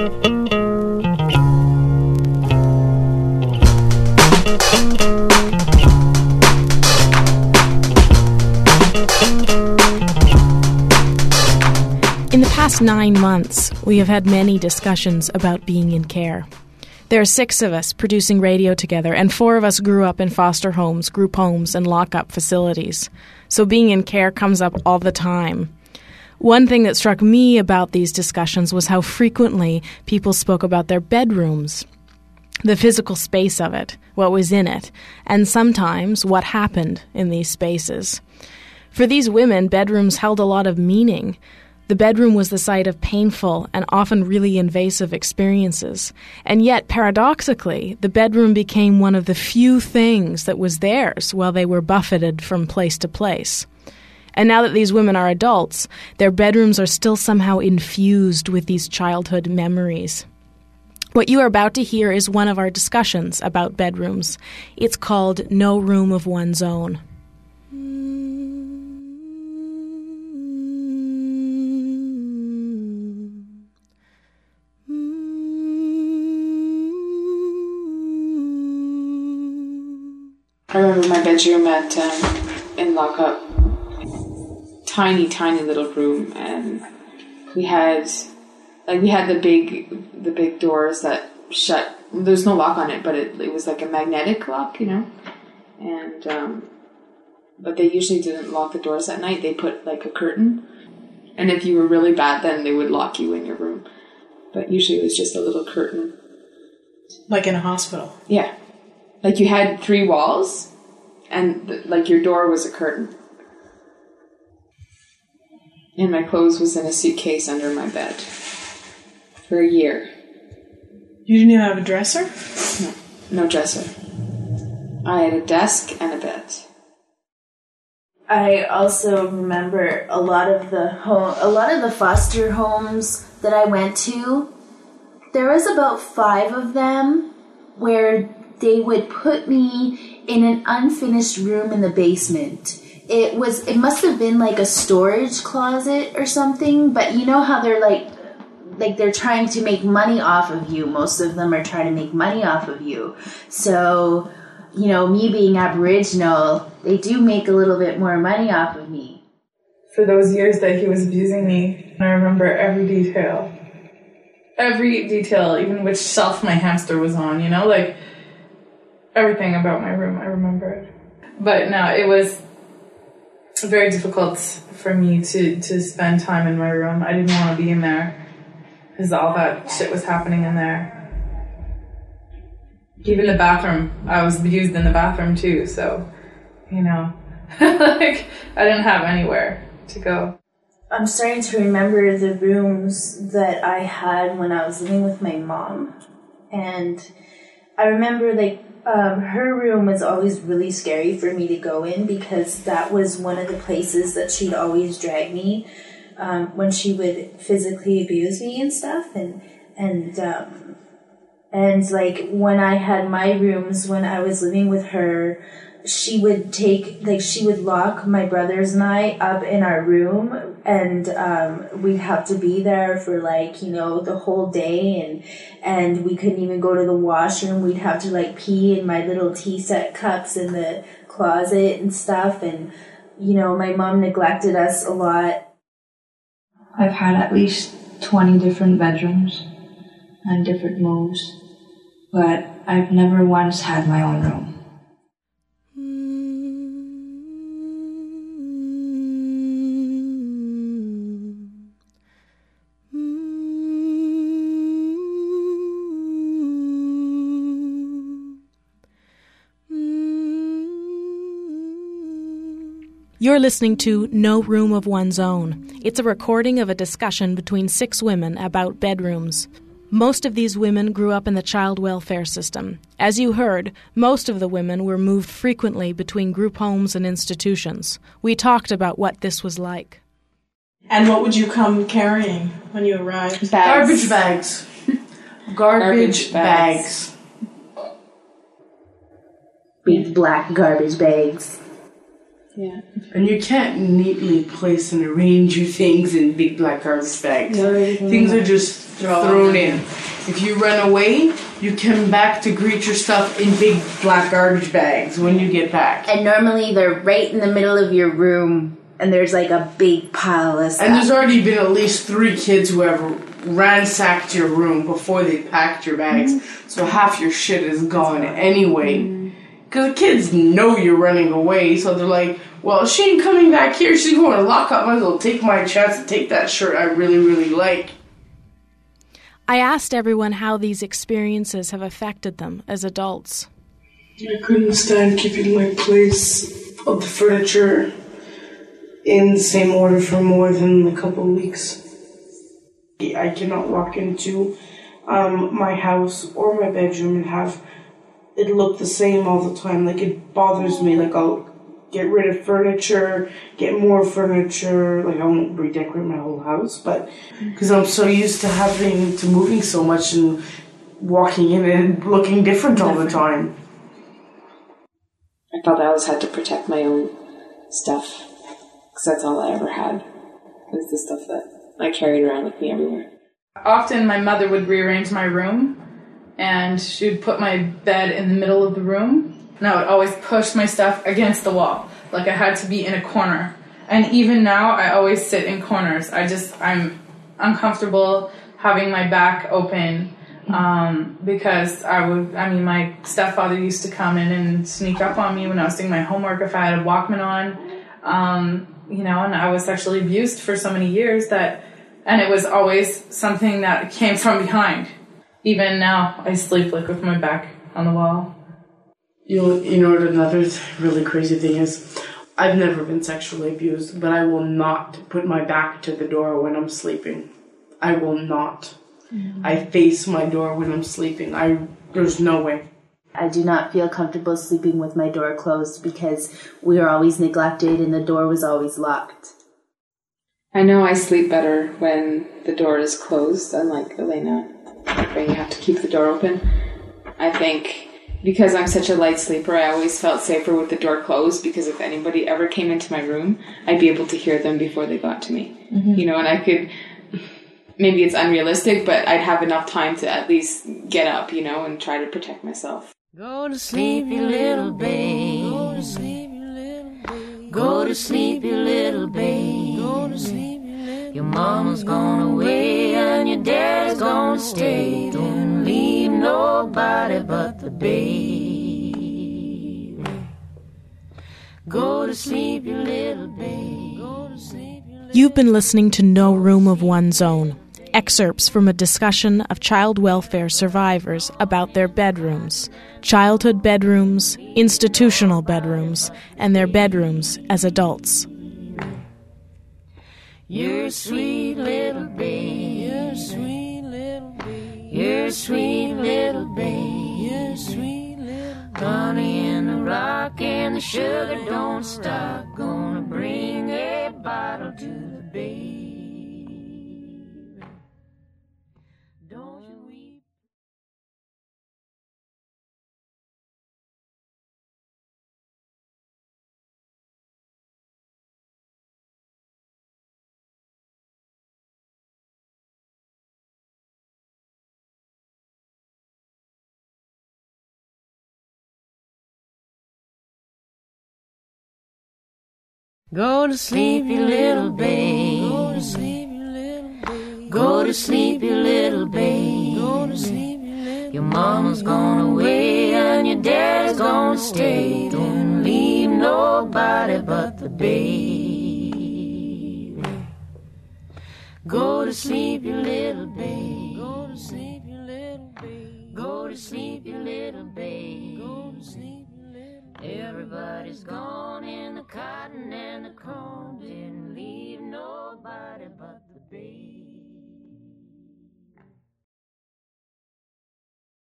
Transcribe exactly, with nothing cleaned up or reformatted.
In the past nine months, we have had many discussions about being in care. There are six of us producing radio together, and four of us grew up in foster homes, group homes, and lock-up facilities. So being in care comes up all the time. One thing that struck me about these discussions was how frequently people spoke about their bedrooms, the physical space of it, what was in it, and sometimes what happened in these spaces. For these women, bedrooms held a lot of meaning. The bedroom was the site of painful and often really invasive experiences. And yet, paradoxically, the bedroom became one of the few things that was theirs while they were buffeted from place to place. And now that these women are adults, their bedrooms are still somehow infused with these childhood memories. What you are about to hear is one of our discussions about bedrooms. It's called No Room of One's Own. I remember my bedroom at um, in lockup, tiny, tiny little room, and we had like we had the big, the big doors that shut. There's no lock on it, but it, it was like a magnetic lock, you know. And um, but they usually didn't lock the doors at night. They put like a curtain, and if you were really bad, then they would lock you in your room. But usually it was just a little curtain, like in a hospital. Yeah. Like you had three walls, and th- like your door was a curtain. And my clothes was in a suitcase under my bed for a year. You didn't even have a dresser? No, no dresser. I had a desk and a bed. I also remember a lot of the home, a lot of the foster homes that I went to. There was about five of them where they would put me in an unfinished room in the basement. It was, it must have been like a storage closet or something, but you know how they're like, like they're trying to make money off of you. Most of them are trying to make money off of you. So, you know, me being Aboriginal, they do make a little bit more money off of me. For those years that he was abusing me, I remember every detail. Every detail, even which shelf my hamster was on, you know, like, everything about my room, I remembered. But no, it was very difficult for me to, to spend time in my room. I didn't want to be in there because all that shit was happening in there. Even the bathroom, I was abused in the bathroom too, so, you know, like, I didn't have anywhere to go. I'm starting to remember the rooms that I had when I was living with my mom. And I remember, like, Um, her room was always really scary for me to go in because that was one of the places that she'd always drag me um, when she would physically abuse me and stuff. And and um, and like when I had my rooms when I was living with her, she would take like she would lock my brothers and I up in our room, and um, we'd have to be there for like you know the whole day, and and we couldn't even go to the washroom. We'd have to like pee in my little tea set cups in the closet and stuff, and you know my mom neglected us a lot. I've had at least twenty different bedrooms and different moves, but I've never once had my own room. You're listening to No Room of One's Own. It's a recording of a discussion between six women about bedrooms. Most of these women grew up in the child welfare system. As you heard, most of the women were moved frequently between group homes and institutions. We talked about what this was like. And what would you come carrying when you arrived? Bags. Garbage bags. Garbage, Garbage bags. Big black garbage bags. Yeah. And you can't neatly place and arrange your things in big black garbage bags. No, things are just thrown in. If you run away, you come back to greet your stuff in big black garbage bags when you get back. And normally they're right in the middle of your room, and there's like a big pile of stuff. And there's already been at least three kids who have ransacked your room before they packed your bags. Mm-hmm. So half your shit is gone anyway. Because the kids know you're running away, so they're like, well, she ain't coming back here, she's going to lock up, might as well take my chance and take that shirt I really, really like. I asked everyone how these experiences have affected them as adults. I couldn't stand keeping my place of the furniture in the same order for more than a couple of weeks. I cannot walk into um, my house or my bedroom and have it look the same all the time. Like, it bothers me. Like, I'll get rid of furniture, get more furniture. Like, I won't redecorate my whole house, but because I'm so used to having to moving so much and walking in and looking different all the time. I felt I always had to protect my own stuff, because that's all I ever had, was the stuff that I carried around with me everywhere. Often my mother would rearrange my room, and she would put my bed in the middle of the room, and I would always push my stuff against the wall. Like, I had to be in a corner. And even now, I always sit in corners. I just, I'm uncomfortable having my back open, um, because I would, I mean, my stepfather used to come in and sneak up on me when I was doing my homework if I had a Walkman on, um, you know, and I was sexually abused for so many years that, and it was always something that came from behind. Even now, I sleep like with my back on the wall. You know, you know what another really crazy thing is? I've never been sexually abused, but I will not put my back to the door when I'm sleeping. I will not. Mm-hmm. I face my door when I'm sleeping. I there's no way. I do not feel comfortable sleeping with my door closed because we were always neglected and the door was always locked. I know I sleep better when the door is closed, unlike Elena, where you have to keep the door open. I think because I'm such a light sleeper, I always felt safer with the door closed, because if anybody ever came into my room, I'd be able to hear them before they got to me. Mm-hmm. You know, and I could, maybe it's unrealistic, but I'd have enough time to at least get up, you know, and try to protect myself. Go to sleep, you little babe. Go to sleep, you little babe. Go to sleep, you little babe. Go to sleep, you little. Your mama's gone away and your dad's gonna stay. Don't leave nobody but the baby. Go to sleep, you little babe. Go to sleep, you little. You've been listening to No Room of One's Own, excerpts from a discussion of child welfare survivors about their bedrooms, childhood bedrooms, institutional bedrooms, and their bedrooms as adults. You're a sweet little babe. You're a sweet little babe. You're a sweet little babe. You're a sweet little babe. Honey in the rock and the sugar don't stop. Gonna bring a bottle to the babe. Don't you weep. Go to sleep, you little babe. Go to sleep, you little babe. Go to sleep, you little babe. Go to sleep, you little. Your mama's gone away and your dad's gonna stay. Don't leave nobody but the baby. Go to sleep, you little babe. Go to sleep, you little babe. Go to sleep, you little babe. Go to sleep. Everybody's gone in the cotton and the corn. Didn't leave nobody but